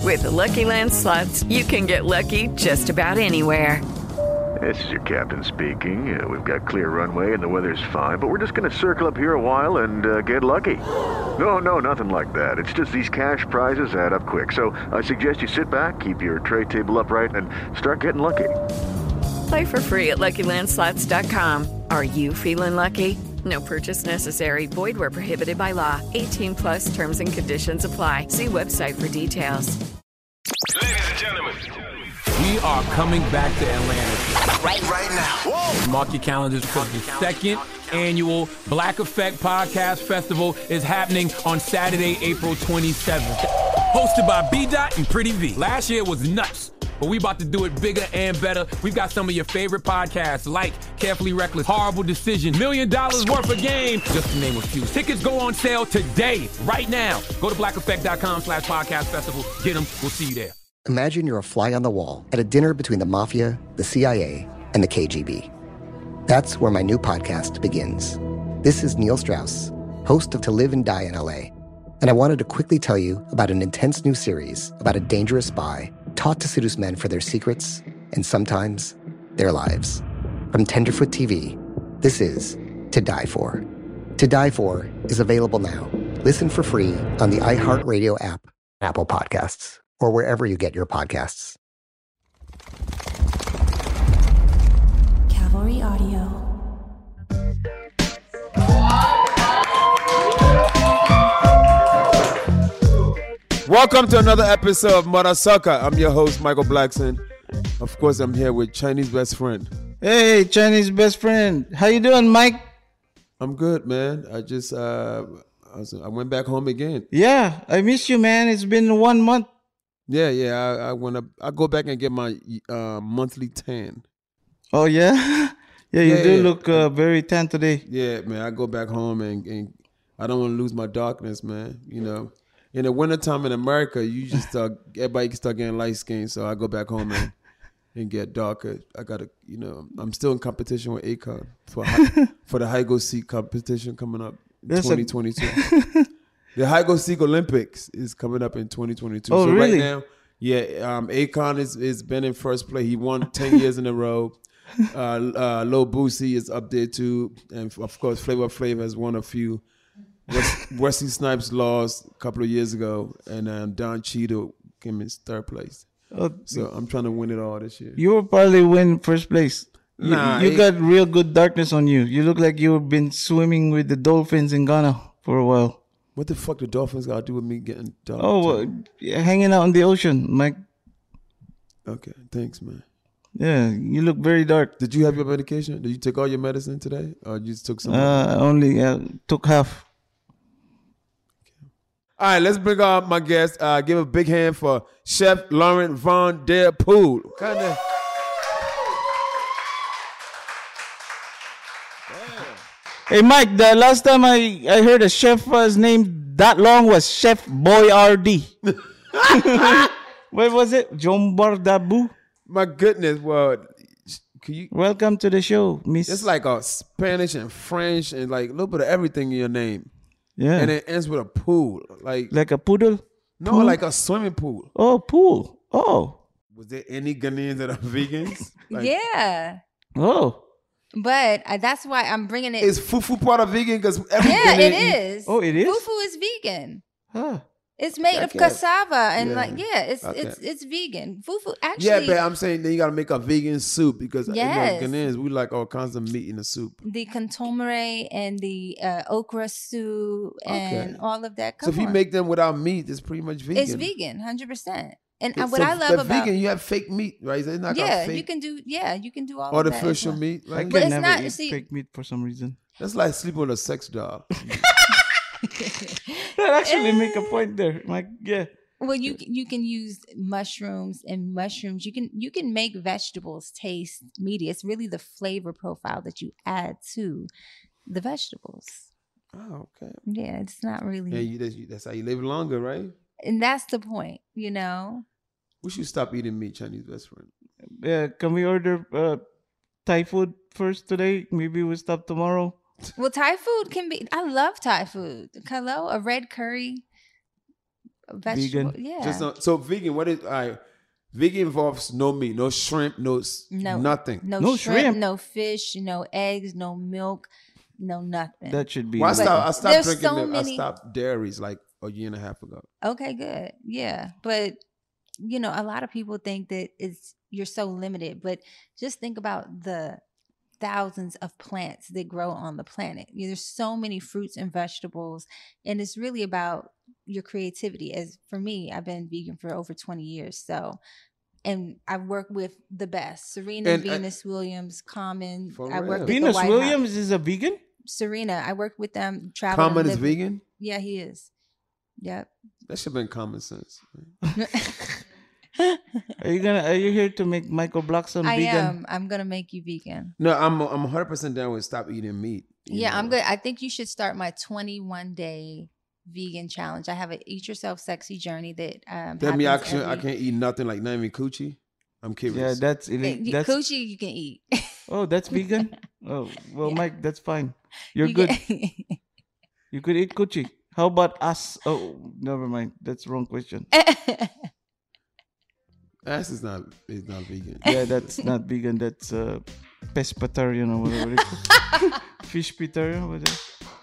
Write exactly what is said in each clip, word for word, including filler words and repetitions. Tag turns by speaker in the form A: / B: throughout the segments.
A: With the Lucky Land Slots, you can get lucky just about anywhere.
B: This is your captain speaking. Uh, we've got clear runway and the weather's fine, but we're just going to circle up here a while and uh, get lucky. No, no, nothing like that. It's just these cash prizes add up quick. So I suggest you sit back, keep your tray table upright, and start getting lucky.
A: Play for free at Lucky Land Slots dot com. Are you feeling lucky? No purchase necessary. Void where prohibited by law. eighteen plus terms and conditions apply. See website for details.
C: Ladies and gentlemen,
D: we are coming back to Atlanta.
C: Right, right now. Whoa.
D: Mark your calendars because the second annual Black Effect Podcast Festival is happening on Saturday, April twenty-seventh. Hosted by B-Dot and Pretty V. Last year was nuts, but we about to do it bigger and better. We've got some of your favorite podcasts like Carefully Reckless, Horrible Decision, Million Dollars Worth of Game, just to name a few. Tickets go on sale today, right now. Go to black effect dot com slash podcast festival. Get them. We'll see you there.
E: Imagine you're a fly on the wall at a dinner between the mafia, the C I A, and the K G B. That's where my new podcast begins. This is Neil Strauss, host of To Live and Die in L A, and I wanted to quickly tell you about an intense new series about a dangerous spy taught to seduce men for their secrets and sometimes their lives. From Tenderfoot T V, this is To Die For. To Die For is available now. Listen for free on the iHeartRadio app, Apple Podcasts, or wherever you get your podcasts.
F: Cavalry Audio.
G: Welcome to another episode of Marasaka. I'm your host, Michael Blackson. Of course, I'm here with Chinese best friend.
H: Hey, Chinese best friend. How you doing, Mike?
G: I'm good, man. I just, uh, I, was, I went back home again.
H: Yeah, I miss you, man. It's been one month.
G: Yeah, yeah. I, I want to. I go back and get my uh, monthly tan.
H: Oh yeah, yeah. You
G: yeah,
H: do
G: yeah.
H: look uh, very tan today.
G: Yeah, man. I go back home and, and I don't want to lose my darkness, man. You know, in the wintertime in America, you just start everybody can start getting light skin. So I go back home and, and get darker. I gotta, you know, I'm still in competition with Akon for for the high go seek competition coming up in
H: That's
G: twenty twenty-two.
H: A...
G: The high go seek Olympics is coming up in twenty twenty-two.
H: Oh,
G: so
H: really?
G: right now, yeah, um, Akon is is been in first place. He won ten years in a row. Uh, uh, Lil Boosie is up there too, and of course, Flavor Flav has won a few. Wes- Wesley Snipes lost a couple of years ago, and um, Don Cheadle came in third place.
H: Oh,
G: So I'm trying to win it all this year.
H: you will probably win first place. You,
G: Nah,
H: you
G: it-
H: got real good darkness on you. You look like you've been swimming with the dolphins in Ghana for a while.
G: What the fuck the Dolphins got to do with me getting dark?
H: Oh, well, hanging out in the ocean, Mike.
G: Okay, thanks, man.
H: Yeah, you look very dark.
G: Did you have your medication? Did you take all your medicine today, or you just took some?
H: Uh, only uh, took half.
G: All right, let's bring on my guest. Uh, give a big hand for Chef Laurent Von Der Poel. Kind of.
H: Hey, Mike, the last time I, I heard a chef was named that long was Chef Boyardee. What was it? Jombardabu?
G: My goodness, well, can you?
H: Welcome to the show, Miss.
G: It's like a Spanish and French and like a little bit of everything in your name,
H: yeah.
G: and it ends with a pool, like
H: Like a poodle?
G: no,
H: pool?
G: like a swimming pool.
H: Oh, pool. Oh.
G: Was there any Ghanaians that are vegans? Like,
I: Yeah.
H: Oh.
I: But uh, that's why I'm bringing it.
G: Is fufu part of vegan? Because every
I: yeah,
G: Ghanaian
I: it
G: eat-
I: is.
H: Oh, it is?
I: Fufu is vegan.
H: Huh.
I: It's made
G: I
I: of
G: can't-
I: cassava and
G: yeah.
I: like yeah, it's
G: Okay.
I: it's it's vegan. Fufu actually.
G: Yeah, but I'm saying then you gotta make a vegan soup because
I: Yes.
G: you know, Ghanaians we like all kinds of meat in the soup.
I: the contomere and the uh, okra stew and
G: Okay.
I: all of that.
G: So
I: Come
G: if you
I: on.
G: make them without meat, it's pretty much vegan.
I: it's vegan, hundred percent. And uh,
G: So
I: what I love
G: but
I: about
G: vegan, you have fake meat, right? It's not
I: yeah,
G: fake
I: you can do yeah, you can do all of that as
G: artificial
I: well.
G: meat.
H: I
G: Right?
H: can
I: But it's
H: never
I: not-
H: eat
I: see-
H: fake meat for some reason.
G: That's like sleeping with a sex doll.
H: That actually make a point there, Mike. Yeah.
I: Well, you you can use mushrooms and mushrooms. You can you can make vegetables taste meaty. It's really the flavor profile that you add to the vegetables.
G: Oh, okay.
I: Yeah, it's not really,
G: Yeah, you, that's, you- that's how you live longer, right?
I: and that's the point. You know,
G: We should stop eating meat, Chinese best friend.
H: Uh, can we order uh, Thai food first today? Maybe we'll stop tomorrow.
I: well, Thai food can be. I love Thai food. Hello, a red curry, vegetable.
H: Vegan.
I: Yeah.
G: Just no, so vegan. What is all right? Vegan involves no meat, no shrimp, no, s-
I: no
G: nothing.
I: No,
H: No
I: shrimp,
H: shrimp.
I: no fish, no eggs, no milk, no nothing.
H: That should be.
G: Well, I
I: But
G: stopped. I stopped
I: there's
G: drinking.
I: so
G: the,
I: many-
G: I stopped dairies like a year and a half ago.
I: Okay, good. Yeah. But you know, a lot of people think that it's you're so limited, but just think about the thousands of plants that grow on the planet. You know, there's so many fruits and vegetables, and it's really about your creativity. As for me, I've been vegan for over twenty years, so and I work with the best. Serena,
G: And, uh,
I: Venus Williams, Common.
G: For
I: I work
G: real?
I: with the
H: Venus
I: White
H: Williams
I: House.
H: is a vegan?
I: Serena, I worked with them. Travel
G: Common
I: and
G: is
I: live-
G: vegan.
I: Yeah, he is. Yep.
G: That should have been common sense.
H: Are you gonna? Are you here to make Michael Blackson
I: I
H: vegan?
I: am. I'm gonna make you vegan.
G: No, I'm I'm one hundred percent down with stop eating meat. you
I: Yeah,
G: know.
I: I'm good. I think you should start my twenty-one day vegan challenge. I have a Eat Yourself Sexy journey that um.
G: That mean I
I: happens
G: can't I
I: every-
G: can't eat nothing like not even coochie. I'm
H: Yeah,
G: curious.
H: that's
I: Eh,
H: ille-
I: you-
H: that's.
I: Coochie you can eat.
H: Oh, that's vegan. Oh, well,
I: Yeah.
H: Mike, that's fine. You're
I: You
H: good.
I: can-
H: You could eat coochie. How about us? Oh, never mind. That's the wrong question.
G: Ass is not is not vegan.
H: Yeah, that's not vegan. That's uh, pescatarian or whatever. It's called. Fish petarian, whatever.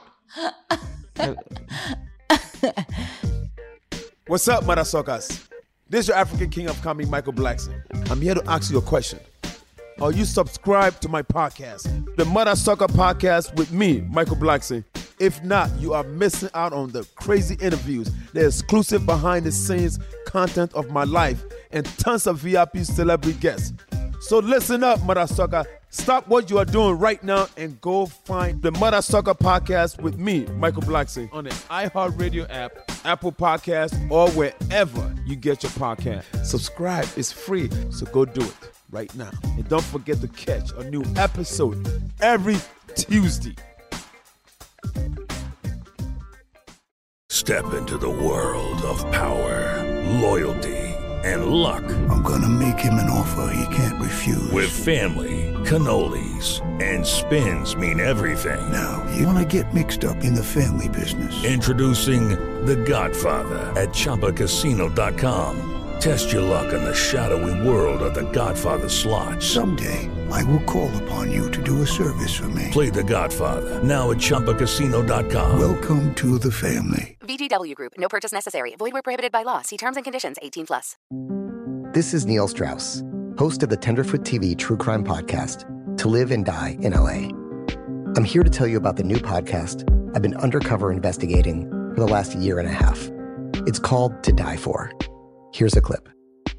C: What's up, mother suckers? This is your African king of comedy, Michael Blackson. I'm here to ask you a question. Are you subscribed to my podcast, the Mother Sucker Podcast with me, Michael Blackson? If not, you are missing out on the crazy interviews, the exclusive behind-the-scenes content of my life, and tons of V I P celebrity guests. So listen up, Mother Sucker. Stop what you are doing right now and go find the Mother Sucker Podcast with me, Michael Blackson, on the iHeartRadio app, Apple Podcast, or wherever you get your podcast. Subscribe. It's free, so go do it right now. And don't forget to catch a new episode every Tuesday.
F: Step into the world of power, loyalty, and luck.
J: I'm gonna make him an offer he can't refuse.
F: With family, cannolis, and spins mean everything.
J: Now, you wanna get mixed up in the family business.
F: Introducing The Godfather at Chumba Casino dot com. Test your luck in the shadowy world of The Godfather slot.
J: Someday, I will call upon you to do a service for me.
F: Play The Godfather now at Chumba Casino dot com.
J: Welcome to the family.
K: V G W Group. No purchase necessary. Void where prohibited by law. See terms and conditions. eighteen plus.
E: This is Neil Strauss, host of the Tenderfoot T V true crime podcast, To Live and Die in L A. I'm here to tell you about the new podcast I've been undercover investigating for the last year and a half. It's called To Die For. Here's a clip.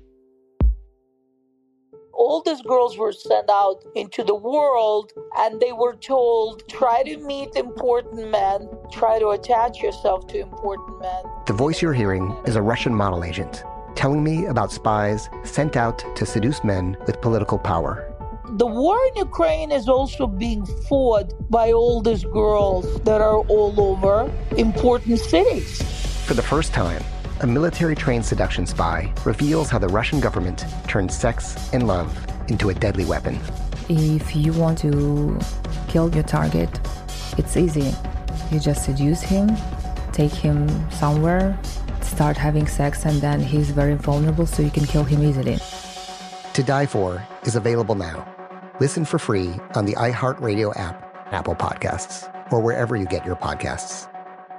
L: All these girls were sent out into the world and they were told, try to meet important men, try to attach yourself to important men.
E: The voice you're hearing is a Russian model agent telling me about spies sent out to seduce men with political power.
L: The war in Ukraine is also being fought by all these girls that are all over important cities.
E: For the first time, a military-trained seduction spy reveals how the Russian government turned sex and love into a deadly weapon.
M: If you want to kill your target, it's easy. You just seduce him, take him somewhere, start having sex, and then he's very vulnerable, so you can kill him easily.
E: To Die For is available now. Listen for free on the iHeartRadio app, Apple Podcasts, or wherever you get your podcasts.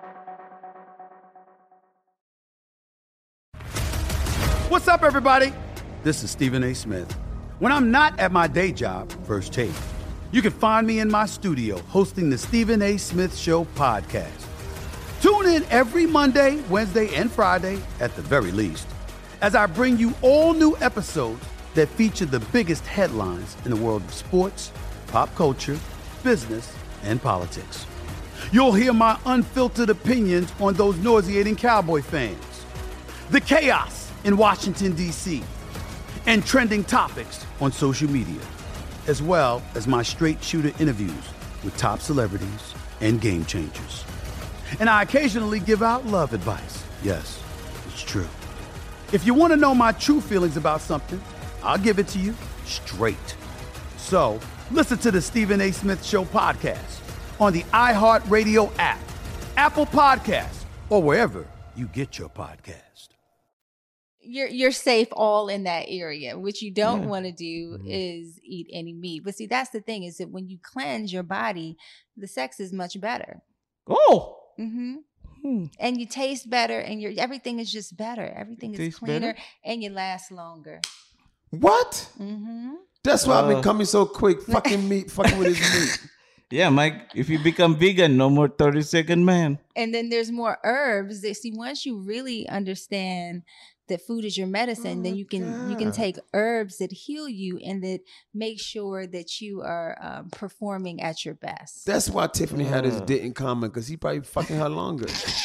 N: What's up, everybody? This is Stephen A. Smith. When I'm not at my day job, First Take, you can find me in my studio hosting the Stephen A. Smith Show podcast. Tune in every Monday, Wednesday, and Friday, at the very least, as I bring you all new episodes that feature the biggest headlines in the world of sports, pop culture, business, and politics. You'll hear my unfiltered opinions on those nauseating Cowboy fans, the chaos in Washington, D C, and trending topics on social media, as well as my straight shooter interviews with top celebrities and game changers. And I occasionally give out love advice. Yes, it's true. If you want to know my true feelings about something, I'll give it to you straight. So listen to the Stephen A. Smith Show podcast on the iHeartRadio app, Apple Podcasts, or wherever you get your podcast.
I: You're you're safe all in that area. What you don't
N: Yeah.
I: want to do
N: Mhm.
I: is eat any meat. But see, that's the thing is that when you cleanse your body, the sex is much better.
H: Oh.
I: Mm-hmm.
H: Hmm.
I: And you taste better, and your everything is just better. Everything is
G: Tastes
I: cleaner,
G: better?
I: and you last longer.
G: What?
I: Mm-hmm.
G: That's why I've been
H: Uh,
G: coming so quick. Fucking meat, fucking with his meat.
H: Yeah, Mike, if you become vegan, no more thirty second man.
I: And then there's more herbs. That, see, once you really understand that food is your medicine, then you can you can
G: God.
I: take herbs that heal you and that make sure that you are um, performing at your best.
G: That's why Tiffany had his
H: Uh.
G: dick in common, because he probably fucking her longer.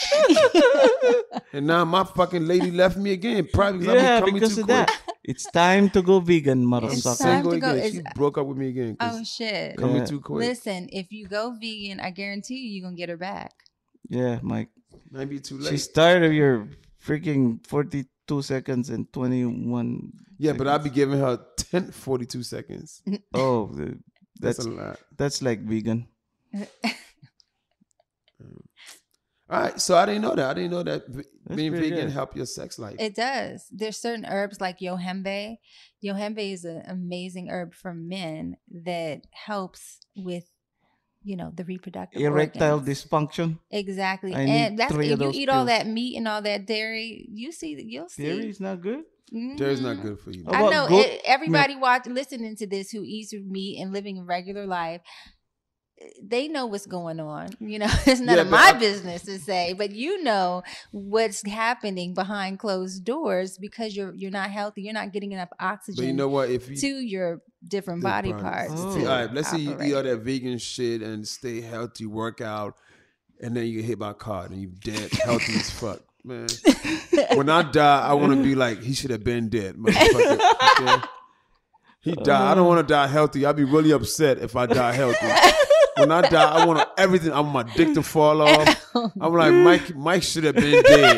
G: And now my fucking lady left me again. Probably because
H: Yeah,
G: I've been coming
H: because
G: too
H: of
G: quick.
H: that. It's time to go vegan,
G: I'm
H: motherfucker.
G: single
I: to go.
G: again.
I: It's-
G: She broke up with me again. 'cause
I: Oh shit!
G: Coming
H: Yeah.
G: too quick.
I: Listen, if you go vegan, I guarantee you, you're gonna get her back.
H: Yeah, Mike.
G: Might be too late.
H: She's tired of your freaking forty-two seconds and twenty-one.
G: Yeah, but I'll be giving her ten, forty-two seconds.
H: Oh, the-
G: That's
H: that's
G: a lot.
H: That's like vegan.
G: All right, so I didn't know that. I didn't know that v-
H: That's
G: being
H: pretty
G: vegan
H: good.
G: help your sex life.
I: It does. There's certain herbs like yohimbe. Yohimbe is an amazing herb for men that helps with, you know, the reproductive
H: Erectile
I: organs.
H: dysfunction.
I: Exactly.
H: I
I: And
H: need
I: that's
H: three
I: if
H: of
I: you
H: those
I: eat all
H: pills.
I: that meat and all that dairy, you see that you'll see.
H: Dairy is not good.
G: Dairy's not good for you.
H: How
I: I
H: about
I: know
H: goat
I: it, everybody watch listening to this who eats meat and living a regular life. They know what's going on. You know, it's none
G: Yeah,
I: of
G: but
I: my
G: I-
I: business to say, but you know what's happening behind closed doors because you're you're not healthy. You're not getting enough oxygen
G: But you know what? If you
I: to your different
G: the
I: body
G: parts.
I: parts.
H: Oh.
I: to
G: All right, let's say you eat
I: operate.
G: all that vegan shit and stay healthy, work out, and then you get hit by a car and you dead, healthy as fuck, man. When I die, I want to be like he should have been dead, motherfucker. Okay? He died. I don't want to die healthy. I'd be really upset if I die healthy. When I die, I want everything. I want my dick to fall off. I'm like Mike. Mike should have been dead.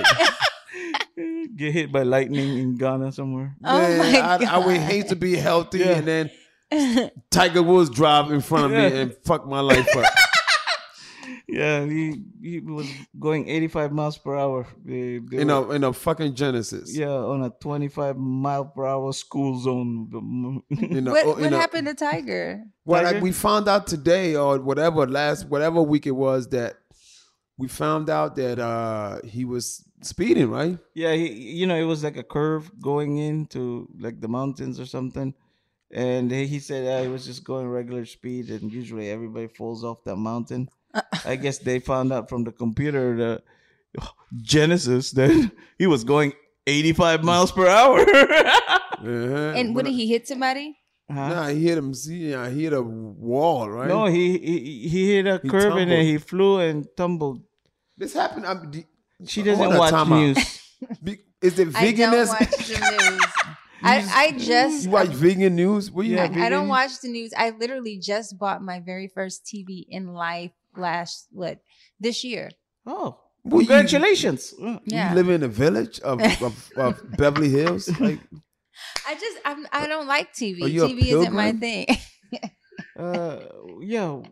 H: Get hit by lightning in Ghana somewhere.
I: Oh
G: Man,
I: my
G: I, I would
I: God.
G: hate to be healthy
H: Yeah.
G: and then Tiger Woods drive in front of
H: Yeah.
G: me and fuck my life up.
H: Yeah, he he was going eighty-five miles per hour. They, they
G: In
H: were-
G: a in a fucking Genesis.
H: yeah, on a twenty-five mile per hour school zone.
G: In a,
I: What,
G: oh,
I: what
G: in a-
I: happened to Tiger?
G: Well,
H: Tiger?
G: like we found out today or whatever last whatever week it was that we found out that uh he was speeding, right?
H: Yeah, he, you know, it was like a curve going into like the mountains or something. And he he said uh, he was just going regular speed, and usually everybody falls off that mountain. I guess they found out from the computer, the Genesis, that he was going eighty-five miles per hour.
G: Uh-huh.
I: And what did he hit somebody?
H: Huh?
G: Nah, he hit him. See, I hit a wall, right?
H: No, he, he he hit a
G: He
H: curve and then
G: tumbled.
H: he flew and tumbled.
G: This happened. I'm, d-
H: She
G: hold
H: doesn't
G: on,
H: watch
G: time out.
H: news.
G: Be- Is it
I: I don't
G: veganism?
I: watch the news. I, I just
G: You watch vegan news? What you?
H: Yeah,
I: I, I
H: vegan
I: don't
H: news.
I: watch the news. I literally just bought my very first T V in life last what this year.
H: Oh,
G: Well, you-
H: congratulations!
G: You
I: Yeah.
G: live in a village of, of, of Beverly Hills? Like,
I: I just I'm, I don't like T V.
G: Are you a
I: T V isn't my
G: pilgrim?
I: thing.
H: Uh, yeah. well,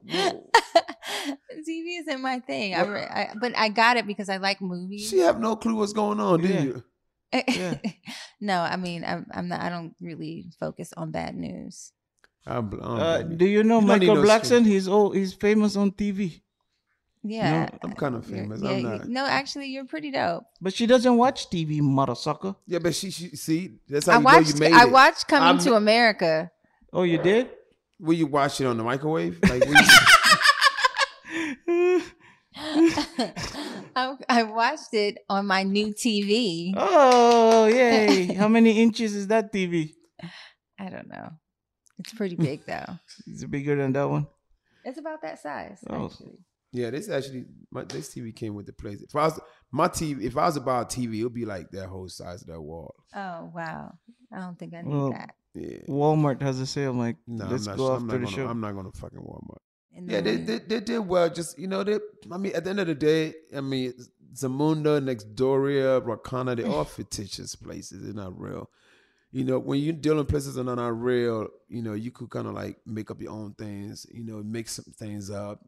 I: T V isn't my thing. I, re- I but I got it because I like movies.
G: she have no clue what's going on, do
H: Yeah.
G: you?
H: yeah.
I: No, I mean I'm I'm not. I don't really focus on bad news.
G: I'm, bl- I'm
H: Uh,
G: blame
H: do you know
G: You don't need
H: Michael
G: no
H: Blackson? He's oh, he's famous on T V,
I: Yeah,
G: I'm kind of
I: You're-
G: famous.
I: yeah,
G: I'm
I: you-
G: not.
I: No, actually, you're pretty dope.
H: but she doesn't watch T V, mother sucker.
G: Yeah, but she, she see, that's how
I: I
G: you
I: watched.
G: know you made
I: I
G: it.
I: watched Coming
G: I'm-
I: to America.
H: Oh, you did?
G: Will you watch it on the microwave? Like, will you,
I: I, I watched it on my new T V.
H: Oh, yay! How many inches is that T V?
I: I don't know. It's pretty big though.
H: Is it bigger than that one?
I: It's about that size.
H: Oh.
I: Actually.
G: yeah, this actually, my, this T V came with the place. If I was my T V, if I was about T V, it would be like that whole size of that wall.
I: Oh wow! I don't think I need
H: Well,
I: that.
G: Yeah.
H: Walmart has a sale, Mike.
G: No,
H: Let's
G: I'm not,
H: go
G: I'm
H: after
G: not
H: the
G: gonna,
H: show.
G: I'm not gonna fucking Walmart.
I: In the
G: Yeah, they,
I: morning.
G: they they did well. Just you know, they. I mean, at the end of the day, I mean, Zamunda, Nextdoria, Rakana, they're all fictitious places. They're not real. You know, when you're dealing places that are not real, you know, you could kind of like make up your own things. You know, make some things up.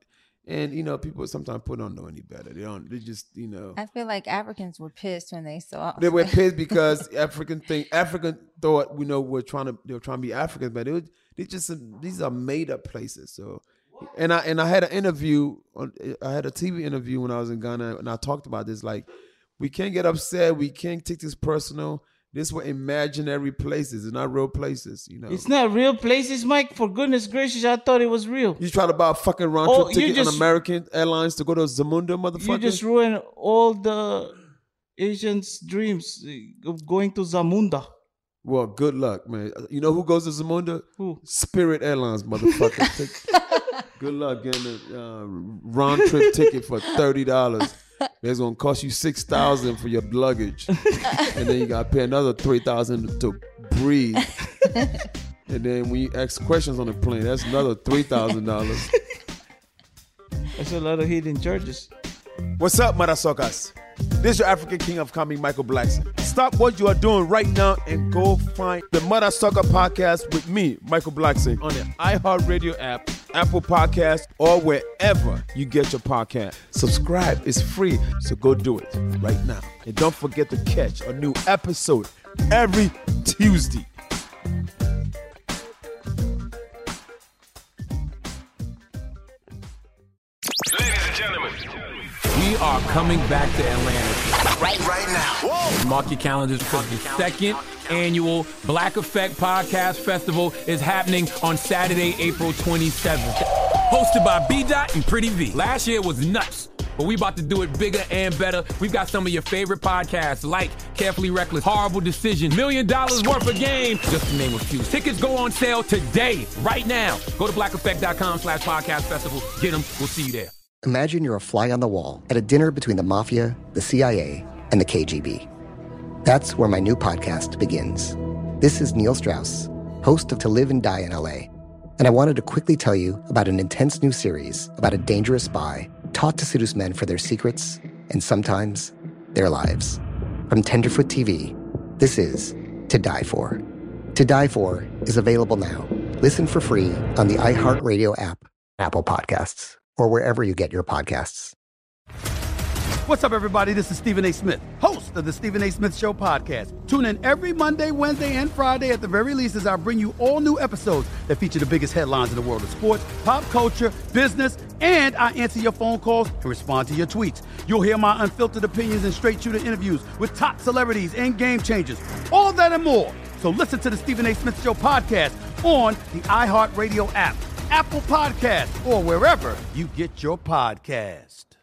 G: And, you know, people sometimes people don't know any better. They don't, they just, you know.
I: I feel like Africans were pissed when they saw.
G: They were pissed because African think, African thought, you know, we're trying to, they were trying to be Africans, but it was, they just, these are made up places. So, and I, and I had an interview, on, I had a T V interview when I was in Ghana, and I talked about this, like, we can't get upset. We can't take this personal. These were imaginary places. It's not real places, you know.
H: It's not real places, Mike. For goodness gracious, I thought it was real.
G: You try to buy a fucking round trip
H: Oh, you
G: ticket
H: just-
G: on American Airlines to go to Zamunda, motherfucker.
H: You just ruined all the Asians' dreams of going to Zamunda.
G: Well, good luck, man. You know who goes to Zamunda?
H: Who?
G: Spirit Airlines, motherfucker. Take- good luck getting a uh, round trip ticket for thirty dollars. It's gonna cost you six thousand for your luggage, and then you gotta pay another three thousand to breathe. And then when you ask questions on the plane, that's another three thousand dollars.
H: That's a lot of hidden charges.
C: What's up, Marasokas? This is your African King of Comedy, Michael Blackson. Stop what you are doing right now and go find the Mother Sucker Podcast with me, Michael Blackson, on the iHeartRadio app, Apple Podcast, or wherever you get your podcast. Subscribe. It's free, so go do it right now. And don't forget to catch a new episode every Tuesday.
D: We are coming back to Atlanta.
O: Right, right now. Whoa.
D: Mark your calendars because the second annual Black Effect Podcast Festival is happening on Saturday, April twenty-seventh. Hosted by B Dot and Pretty V. Last year was nuts, but we about to do it bigger and better. We've got some of your favorite podcasts like Carefully Reckless, Horrible Decision, Million Dollars Worth of Game, just to name a few. Tickets go on sale today, right now. Go to black effect dot com slash podcast festival. Get them. We'll see you there.
E: Imagine you're a fly on the wall at a dinner between the mafia, the C I A, and the K G B. That's where my new podcast begins. This is Neil Strauss, host of To Live and Die in L A, and I wanted to quickly tell you about an intense new series about a dangerous spy taught to seduce men for their secrets and sometimes their lives. From Tenderfoot T V, this is To Die For. To Die For is available now. Listen for free on the iHeartRadio app, Apple Podcasts, or wherever you get your podcasts.
N: What's up, everybody? This is Stephen A. Smith, host of the Stephen A. Smith Show podcast. Tune in every Monday, Wednesday, and Friday at the very least as I bring you all new episodes that feature the biggest headlines in the world of sports, pop culture, business, and I answer your phone calls and respond to your tweets. You'll hear my unfiltered opinions and straight-shooter interviews with top celebrities and game changers. All that and more. So listen to the Stephen A. Smith Show podcast on the iHeartRadio app, Apple Podcast, or wherever you get your podcast.